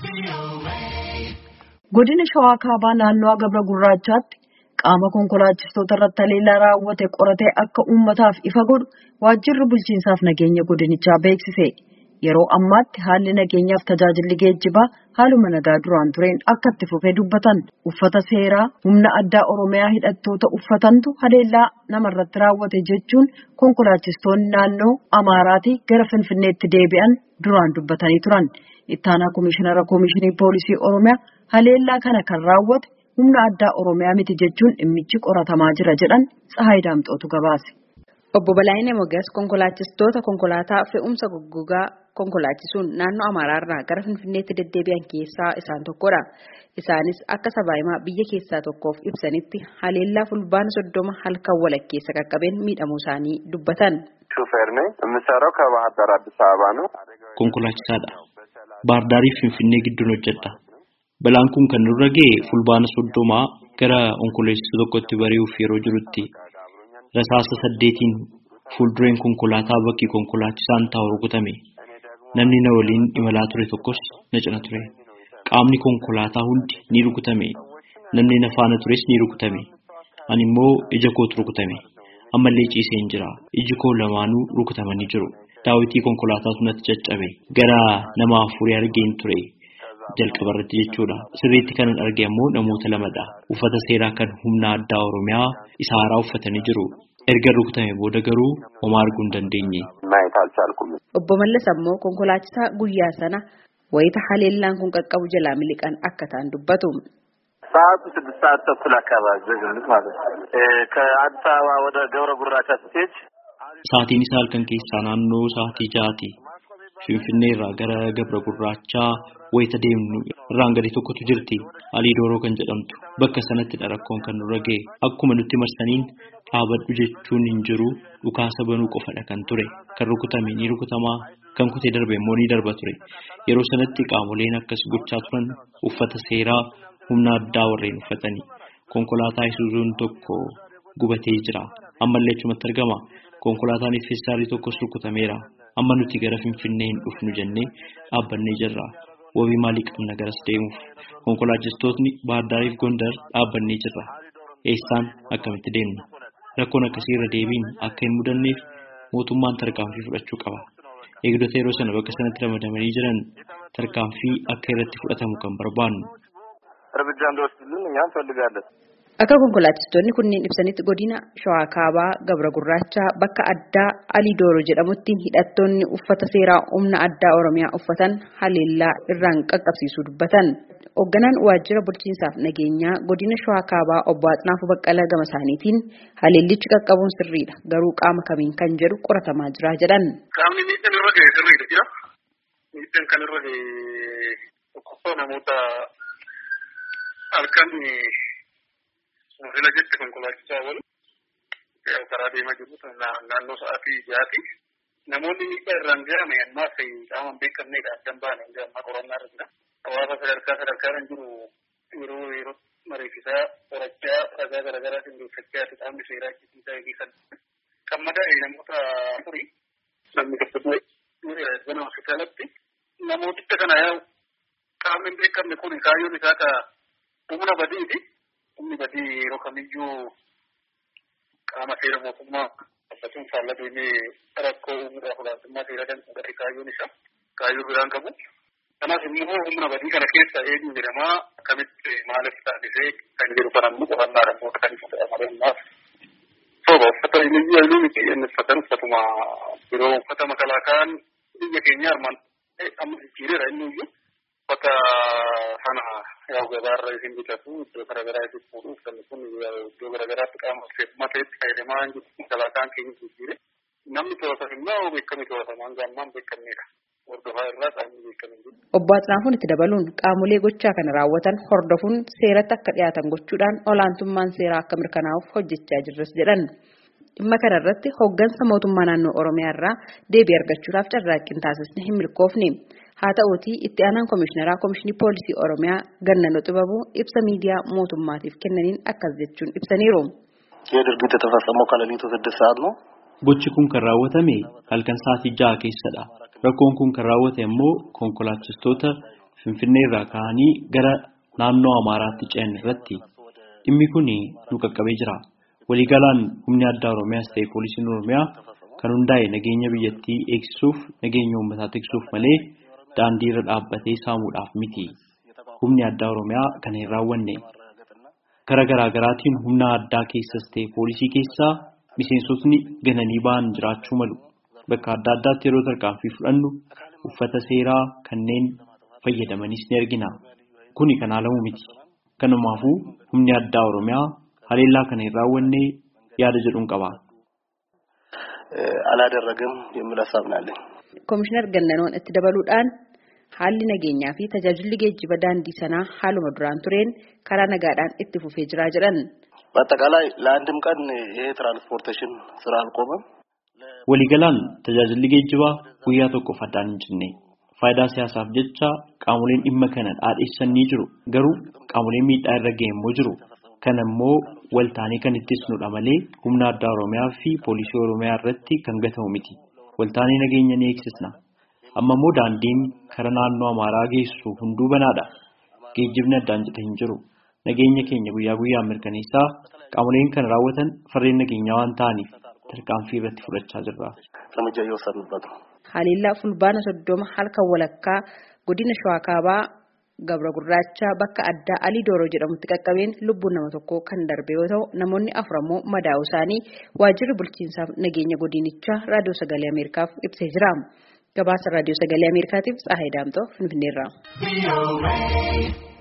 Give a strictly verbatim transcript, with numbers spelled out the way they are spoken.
Godina Shawaa Kaabaa naannoo Gabra Gurraachaatti qaama konkolaachistoota irratti haleellaa raawwate qoratee akka uummataaf ifa godhu waajjirri bulchiinsaaf nageenya godinichaa beeksise. Yeroo ammaatti haalli nageenyaaf tajaajilli geejjibaa haaluma nagaa duraan tureen akka itti fufee dubbatan uffata seeraa humna addaa Oromiyaa hidhattoota uffatantu haleellaa namarratti raawwate jechuun konkolaachistoonni naannoo Amaaraatii gara Finfinneetti deebi'an duraan dubbatanii turan. Ittaanaa Komishinara Komishinii Poolisii Oromiyaa haleellaa kana kan raawwate humna addaa Oromiyaa miti jechuun dhimmichi qoratamaa jira jedhan Tsahaay Daamxootu gabaase. Obbo Balaayinee Mogas konkolaachistoota konkolaataa fe'umsa goggogaa konkolaachisuun naannoo Amaaraarraa gara Finfinneetti deddeebi'an keessaa isaan tokkodha. Isaanis akka sabaahimaa biyya keessaa tokkoof ibsanitti haleellaa fulbaana soddoma halkan walakkeessa qaqqabeen miidhamuu isaanii dubbatan. Konkolaachisaadha. Baardaariif Finfinnee gidduun hojjedha. Balaan kun kan nurra ga'e fulbaana soddomaa gara onkoloolessa tokkotti bari'uuf yeroo jirutti rasaasa saddeetiin fuuldureen konkolaataa bakki konkolaachisaan taa'u rukutame. Namni na waliin imalaa ture tokkos na cina ture. Qaamni konkolaataa hundi ni rukutame. Namni na faana tures ni rukutame. Ani immoo ija kootu rukutame. Ammallee ciisee hin jira. Iji koo lamaanuu rukutamanii jiru. Daawwitii konkolaataa sunatti caccabe. Gara nama afurii argeen ture. Jalqaba irratti jechuudha. Sirriitti kanan arge ammoo namoota lamadha. Uffata seeraa kan humna addaa Oromiyaa isa haaraa uffatanii jiru. Erga rukutame booda garuu homaa arguu hin dandeenye. Obbo Mallas ammoo konkolaachisaa guyyaa sana wayita haleellaan kun qaqqabu jalaa miliqan akka ta'an dubbatu. Sa'aatii sadiif sa'aatii tokko lakkaabaa jirus ማለት ነው. ከአዲስ አበባ ወደ ገብረ ጉራቻ ስትሄድ Sa'aatiin isaa halkan keessaa naannoo sa'aatii ja'aati. Finfinnee irraa gara Gabra Gurraachaa wayita deemnu irraan gadi tokkotu jirti. Alii Dooroo kan jedhamtu. Bakka sanatti rakkoon kan nurra ga'e. Akkuma nutti marsaniin dhaabadhu jechuun hin jiru dhukaasa banuu qofadha kan ture. Kan rukutame ni rukutamaa, kan kutee darbe immoo ni darba ture. Yeroo sanatti qaamoleen akkas gochaa turan uffata seeraa humna addaa warreen uffatanii. Konkolaataa Isuzuun tokko gubatee jira. Ammallee achumatti argama. Konkolaataan Feessaarii tokkos rukutameera. Amma nuti gara Finfinnee hin dhufnu jennee dhaabbannee jirra. Wabii maalii qabna garas deemuuf? Konkolaachistootni Baardaariif Gondar dhaabbannee jirra. Eessaan akkamitti deemna? Rakkoon akkasii irra deebiin akka hin mudanneef mootummaan tarkaanfii fudhachuu qaba. Eegdota yeroo sana bakka sanatti ramadamanii jiran tarkaanfii akka irratti fudhatamu kan barbaannu. Akka konkolaachistoonni kunneen ibsanitti godina Shawaa Kaabaa Gabra Gurraachaa bakka addaa Alii Dooroo jedhamutti hidhattoonni uffata seeraa humna addaa Oromiyaa uffatan haleellaa irraan qaqqabsiisuu dubbatan. Hoogganaan waajjira bulchiinsaaf nageenyaa godina Shawaa Kaabaa obbo Atnaafuu Baqqalaa gama isaaniitiin haleellichi qaqqabuun sirriidha. Garuu qaama kamiin kan jedhu qoratamaa jira jedhan. Qaamni miidhaan irra ga'e sirriidha jira. Miidhaan kan irra ga'e tokkoffaa namoota halkan Mufila jetti konkolaachisaa wal karaa deemaa jiru naannoo sa'aatii ja'aati. Namoonni miidhaa irraan ga'ame ammaa fi qaama hin beekamneedha addan baane ammaa qorannaa irra jira. Hawaasa sadarkaa sadarkaan jiru yeroo yeroo mariifisaa qorachaa ragaa garaagaraatiin beeksachaa fi qaamni seeraa achiisiisaa eegisan. Kan madaa'e namoota afurii namni tokko gana hospitaalatti namooticha kana yaa'u qaamni hin beekamne kun kaayyoon isaa ka humna badiiti. Humni badii yeroo kamiyyuu qaama seera mootummaa akkasumas faalladeemee rakkoo uumuudhaaf olaantummaa seera danfuudhaaf kaayyoon isaa kaayyoo biraan qabu. Kanaaf immoo humna badii kana keessa eenyu jedhamaa akkamitti maaliif taasisee kan jedhu kan ammoo qorannaadhaan booda kan isa ta'amaleemmaaf. Sooba uffata inni yaa'uu miti inni uffatan uffatuma yeroo uffata makalaakaan biyya keenya armaan amma jijjiireera inni iyyuu bakka sana yaa'u gabaarra isin bitatu iddoo garaagaraa isin fuudhuuf kan kun iddoo garaagaraatti qaama seefumaa ta'etti fayyadamaa hin jiru makalaakaan keenya jijjiire namni to'atan immoo beekamee to'atama hanga ammaan beekamneedha. Obbo Atnaafuun itti dabaluun qaamolee gochaa kana raawwatan hordofuun seeratti akka dhiyaatan gochuudhaan olaantummaan seeraa akka mirkanaa'uuf hojjechaa jirras jedhan. Dhimma kana irratti hooggansa mootummaa naannoo Oromiyaa irraa deebii argachuudhaaf carraaqqiin taasisne hin milkoofne. Haa ta'uutii itti aanaan komishineraa komishinii poolisii Oromiyaa Gannanoo Xibabuu ibsa miidiyaa mootummaatiif kennaniin akkas jechuun ibsaniiru. Gochi kun kan raawwatame halkan sa'aatii ja'a keessadha. Rakkoon kun kan raawwate immoo konkolaachistoota Finfinnee irraa ka'anii gara naannoo Amaaraatti ce'an irratti dhimmi kun nu qaqqabee jira. Waliigalaan humni addaa Oromiyaas ta'e poolisiin Oromiyaa kan hundaa'e nageenya biyyattii eegsisuuf nageenya uummataa tiksuuf malee daandii irra dhaabbatee saamuudhaaf miti. Humni addaa Oromiyaa kana hin raawwanne. Karaa garaa garaatiin humna addaa keessas ta'e poolisii keessaa miseensotni gananii ba'an jiraachuu malu. Bakka adda addaatti yeroo tarkaanfii fudhannu uffata seeraa kanneen fayyadamanis ni argina. Kuni kan haalamu miti. Kanumaafuu humni addaa Oromiyaa haleellaa kana hin raawwanne yaada jedhuun qaba. Aladarragam የሚል ሐሳብ ነው ያለኝ. Komishinar Gannanoon itti dabaluudhaan haalli nageenyaa fi tajaajilli geejjiba daandii sanaa haaluma duraan tureen karaa nagaadhaan itti fufee jira jedhan. በአጠቃላይ ለአንድም ቀን ይሄ ትራንስፖርቴሽን ስራ አልቆመም. Waliigalaan tajaajilli geejjibaa guyyaa tokkoof addaan hin cinne. Faayidaa siyaasaaf jecha qaamoleen dhimma kana dhaadheessan ni jiru. Garuu qaamoleen miidhaa irra ga'e immoo jiru. Kana immoo waltaanii kan ittisnudha malee humna addaa Oromiyaa fi poolisii Oromiyaa irratti kan gatamu miti. Waltaanii nageenya ni eegsisna. Amma immoo daandiin karaa naannoo Amaaraa geessu hunduu banaadha. Geejjibni addaan cite hin jiru. Nageenya keenya guyyaa guyyaan mirkaneessaa qaamoleen kan raawwatan farreen nageenyaa waan ta'aniif tarkaanfii irratti fudhachaa jirra. Haleellaa fulbaana soddoma halkan walakkaa godina Shawaa Kaabaa Gabra Gurraacha bakka addaa Alii Dooroo jedhamutti qaqqabeen lubbuun nama tokkoo kan darbe yoo ta'u namoonni afur ammoo madaa'uu isaanii waajjirri bulchiinsaaf nageenya godinichaa raadiyoo sagalee Ameerikaaf ibsee jira. Gabaasa raadiyoo sagalee Ameerikaatiif Tsahaay Daamtoo Finfinneerraa.